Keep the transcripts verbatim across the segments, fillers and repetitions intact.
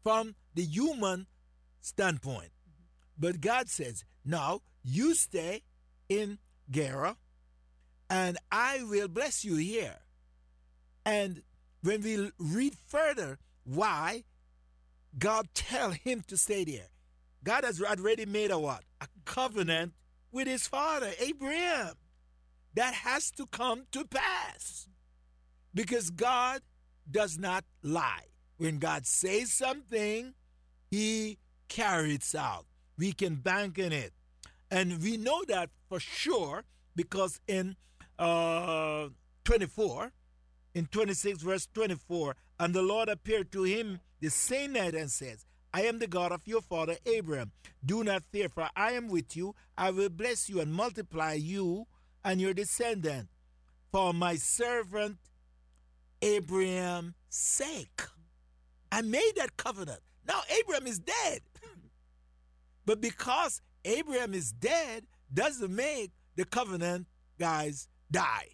from the human standpoint. But God says, now you stay in Gerar, and I will bless you here. And when we read further why God tell him to stay there, God has already made a what? A covenant with his father, Abraham. That has to come to pass. Because God does not lie. When God says something, he carries it out. We can bank on it. And we know that for sure because in uh, twenty-four, in twenty-six, verse twenty-four, and the Lord appeared to him the same night and says, I am the God of your father Abraham. Do not fear, for I am with you. I will bless you and multiply you and your descendant for my servant Abraham's sake. I made that covenant. Now Abraham is dead. But because Abraham is dead, doesn't make the covenant, guys, die.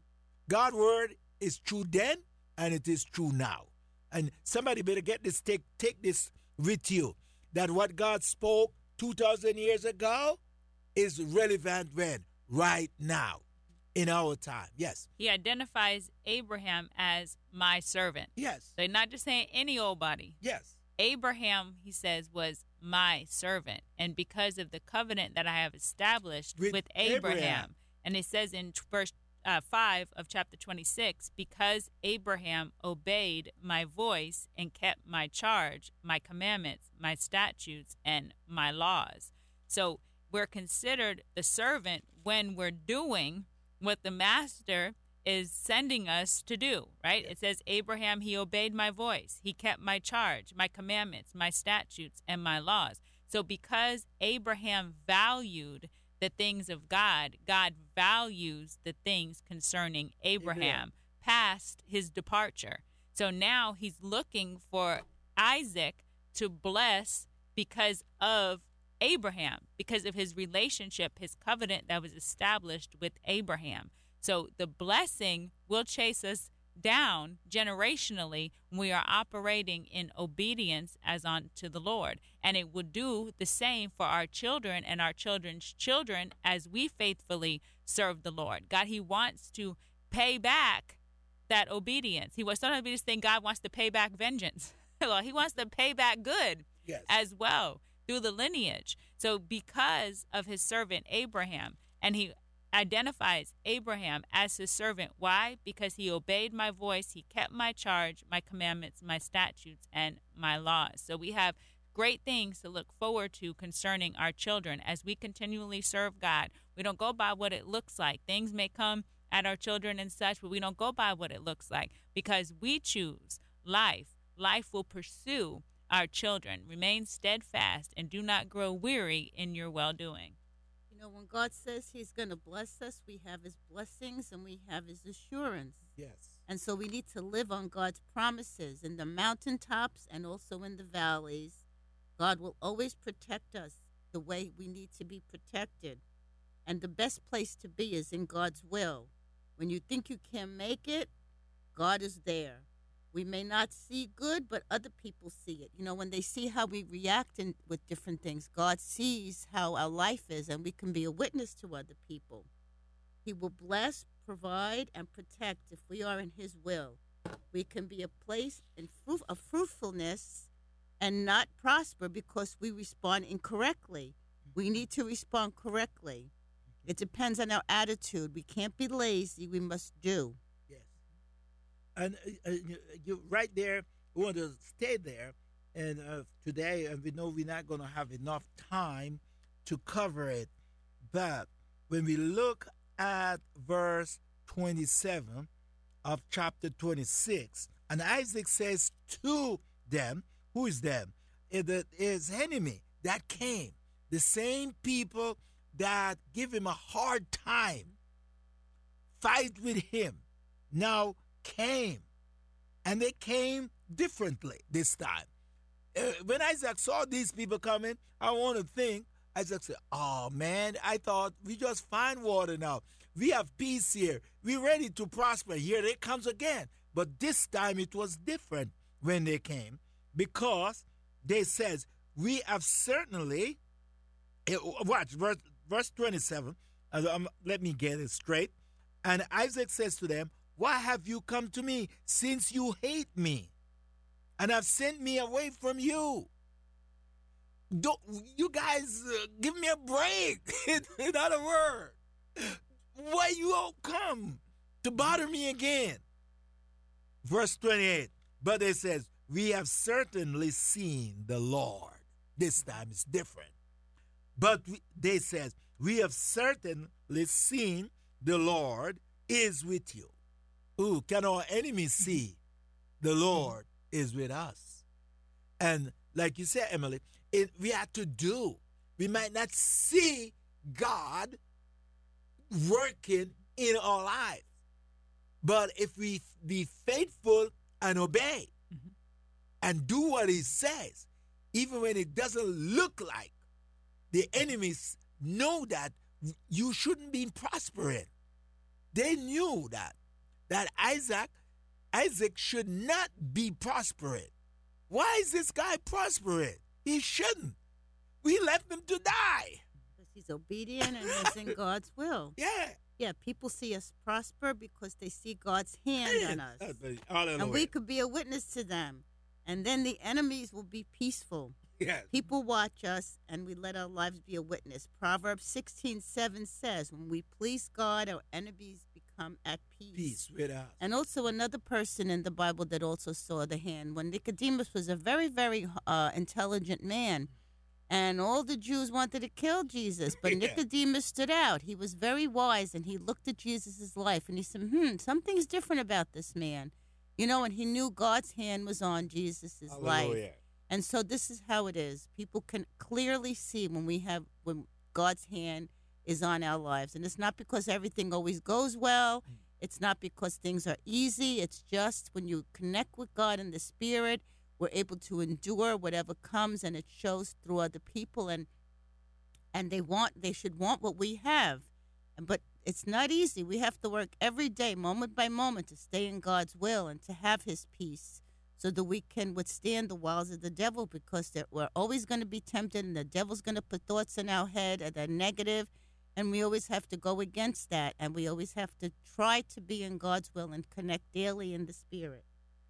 God's word is true then, and it is true now. And somebody better get this, take, take this with you, that what God spoke two thousand years ago is relevant when? Right now, in our time. Yes. He identifies Abraham as my servant. Yes. So not just saying any old body. Yes. Abraham, he says, was my servant. And because of the covenant that I have established with, with Abraham, Abraham, and it says in verse uh, five of chapter twenty-six, because Abraham obeyed my voice and kept my charge, my commandments, my statutes, and my laws. So we're considered the servant when we're doing what the master is sending us to do, right? It says, Abraham, he obeyed my voice. He kept my charge, my commandments, my statutes, and my laws. So because Abraham valued the things of God, God values the things concerning Abraham, Abraham past his departure. So now he's looking for Isaac to bless because of Abraham, because of his relationship, his covenant that was established with Abraham. So the blessing will chase us down generationally when we are operating in obedience as unto the Lord. And it will do the same for our children and our children's children as we faithfully serve the Lord. God, he wants to pay back that obedience. He was sometimes we just think God wants to pay back vengeance. Well, he wants to pay back good yes. as well through the lineage. So because of his servant Abraham, and he identifies Abraham as his servant. Why? Because he obeyed my voice, he kept my charge, my commandments, my statutes, and my laws. So we have great things to look forward to concerning our children as we continually serve God. We don't go by what it looks like. Things may come at our children and such, but we don't go by what it looks like because we choose life. Life will pursue our children. Remain steadfast and do not grow weary in your well-doing. You know, when God says he's going to bless us, we have his blessings and we have his assurance. Yes. And so we need to live on God's promises in the mountaintops and also in the valleys. God will always protect us the way we need to be protected. And the best place to be is in God's will. When you think you can't make it, God is there. We may not see good, but other people see it. You know, when they see how we react in, with different things, God sees how our life is, and we can be a witness to other people. He will bless, provide, and protect if we are in his will. We can be a place in fruit, of fruitfulness and not prosper because we respond incorrectly. We need to respond correctly. It depends on our attitude. We can't be lazy. We must do. And uh, you, you right there, we want to stay there. And uh, today, and we know we're not going to have enough time to cover it. But when we look at verse twenty-seven of chapter twenty-six, and Isaac says to them, who is them? It is enemy that came. The same people that give him a hard time, fight with him. Now, came, and they came differently this time. Uh, when Isaac saw these people coming, I want to think, Isaac said, oh man, I thought we just find water now. We have peace here. We're ready to prosper. Here it comes again. But this time it was different when they came because they says, we have certainly, it, watch, verse, verse twenty-seven, uh, um, let me get it straight. And Isaac says to them, why have you come to me, since you hate me, and have sent me away from you? Don't, you guys, uh, give me a break. In other words, why you all come to bother me again? Verse twenty-eight, but it says, we have certainly seen the Lord. This time it's different. But we, they says, we have certainly seen the Lord is with you. Ooh, can our enemies see the Lord is with us? And like you said, Emily, it, we have to do. We might not see God working in our life, but if we be faithful and obey mm-hmm. and do what he says, even when it doesn't look like, the enemies know that you shouldn't be prospering. They knew that, that Isaac, Isaac should not be prospering. Why is this guy prospering? He shouldn't. We left him to die. Because he's obedient and he's in God's will. Yeah. Yeah, people see us prosper because they see God's hand on us. Hallelujah. And we could be a witness to them. And then the enemies will be peaceful. Yes. People watch us and we let our lives be a witness. Proverbs sixteen seven says, when we please God, our enemies become at peace. Peace with us. And also another person in the Bible that also saw the hand. When Nicodemus was a very, very uh, intelligent man, and all the Jews wanted to kill Jesus, but yeah. Nicodemus stood out. He was very wise, and he looked at Jesus' life, and he said, hmm, something's different about this man. You know, and he knew God's hand was on Jesus' life. And so this is how it is. People can clearly see when we have, when God's hand is on our lives. And it's not because everything always goes well. It's not because things are easy. It's just when you connect with God in the Spirit, we're able to endure whatever comes, and it shows through other people, and and they want they should want what we have. But it's not easy. We have to work every day, moment by moment, to stay in God's will and to have his peace so that we can withstand the wiles of the devil, because we're always going to be tempted, and the devil's going to put thoughts in our head that are negative, and we always have to go against that, and we always have to try to be in God's will and connect daily in the Spirit.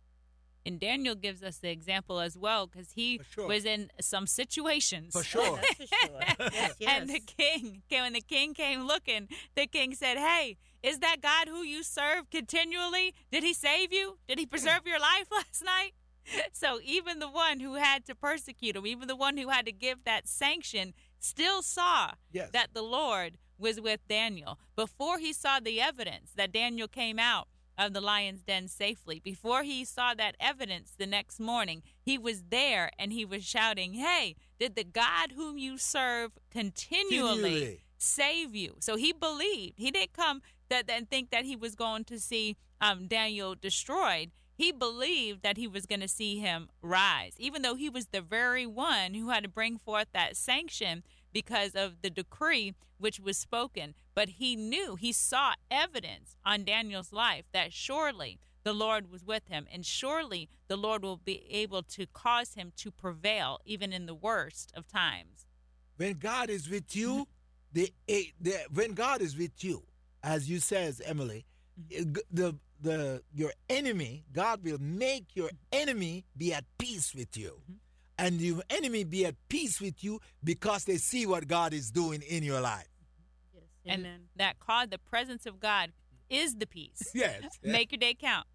And Daniel gives us the example as well, because he sure. was in some situations. For sure. That's for sure. Yes, yes. And the king, when the king came looking, the king said, hey, is that God who you serve continually? Did he save you? Did he preserve your life last night? So even the one who had to persecute him, even the one who had to give that sanction, still saw yes. that the Lord was with Daniel. Before he saw the evidence that Daniel came out of the lion's den safely, before he saw that evidence the next morning, he was there and he was shouting, hey, did the God whom you serve continually, continually. save you? So he believed. He didn't come that and think that he was going to see um, Daniel destroyed. He believed that he was going to see him rise, even though he was the very one who had to bring forth that sanction because of the decree which was spoken. But he knew, he saw evidence on Daniel's life that surely the Lord was with him, and surely the Lord will be able to cause him to prevail even in the worst of times. When God is with you, the, the when God is with you, as you says, Emily, mm-hmm. the the your enemy, God will make your enemy be at peace with you. Mm-hmm. And your enemy be at peace with you because they see what God is doing in your life. Yes, and amen. that cause, the presence of God is the peace. Yes. Make your day count.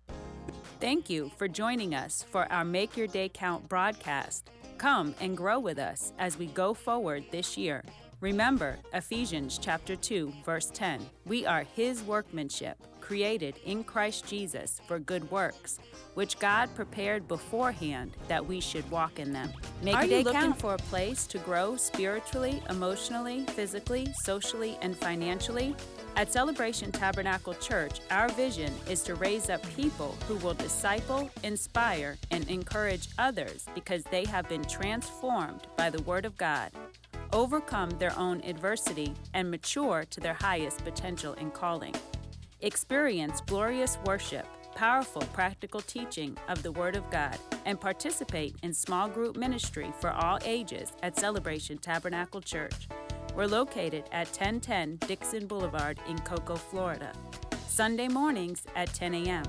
Thank you for joining us for our Make Your Day Count broadcast. Come and grow with us as we go forward this year. Remember Ephesians chapter two, verse ten. We are his workmanship, created in Christ Jesus for good works, which God prepared beforehand that we should walk in them. Make Are you looking count. for a place to grow spiritually, emotionally, physically, socially, and financially? At Celebration Tabernacle Church, our vision is to raise up people who will disciple, inspire, and encourage others because they have been transformed by the Word of God, overcome their own adversity, and mature to their highest potential and calling. Experience glorious worship, powerful, practical teaching of the Word of God and participate in small group ministry for all ages at Celebration Tabernacle Church. We're located at ten ten Dixon Boulevard in Cocoa, Florida. Sunday mornings at ten a.m.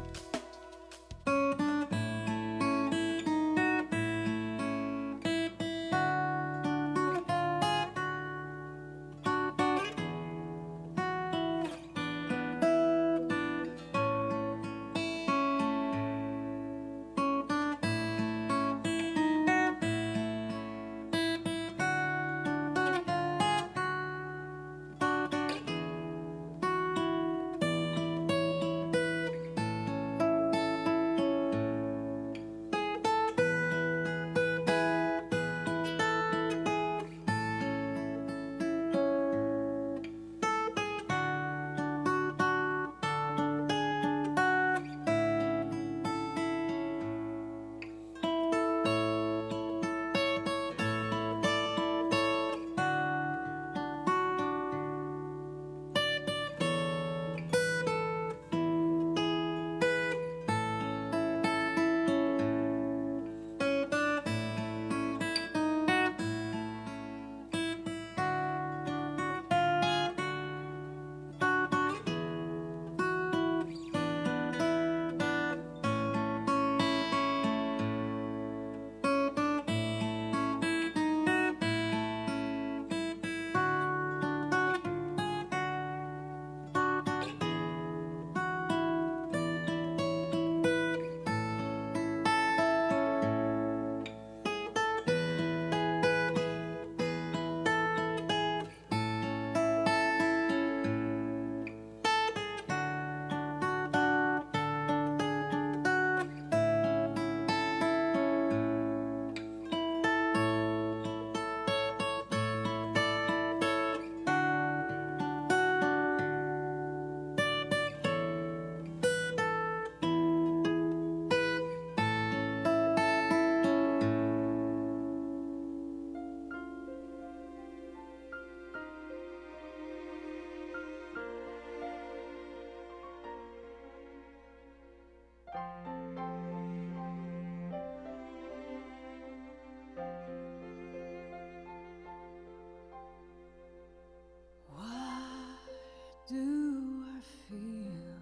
Do I feel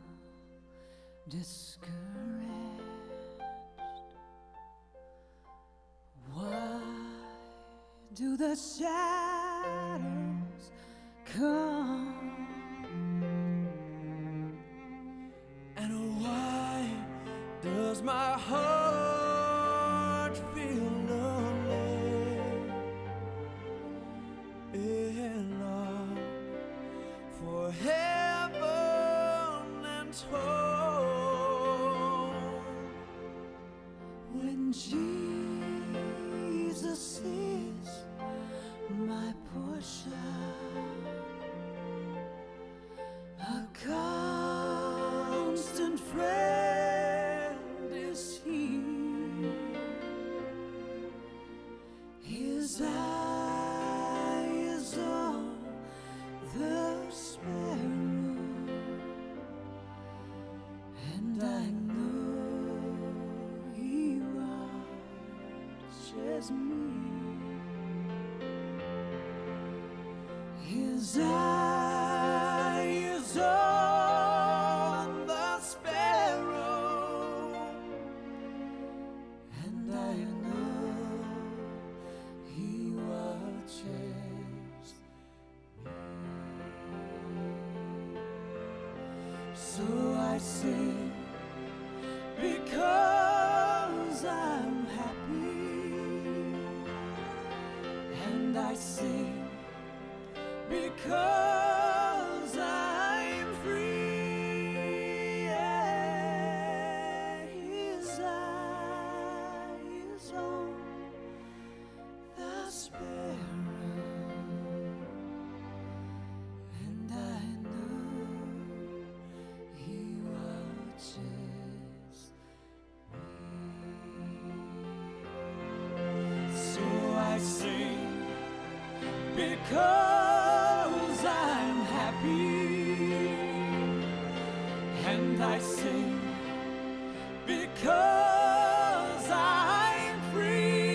discouraged? Why do the shadows come? And why does my heart feel lonely? And all for heaven and home, when Jesus is my portion, a constant friend is He. His eye is on the sparrow, and I know He watches me. His eye is on the sparrow, and I know He watches me. So I sing because I'm happy, and I sing because I'm free. Yeah, His eye is on the sparrow, and I know He watches me. So I sing because I'm happy, and I sing 'cause